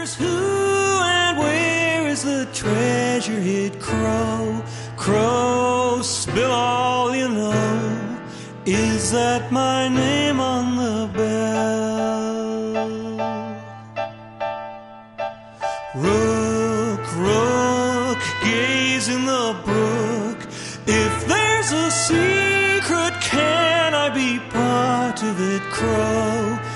wonders who and where is the treasure hid. Crow, crow, spill all you know. Is that my name on the bell? Rook, rook, gaze in the brook. If there's a secret, can I be part of it? Crow,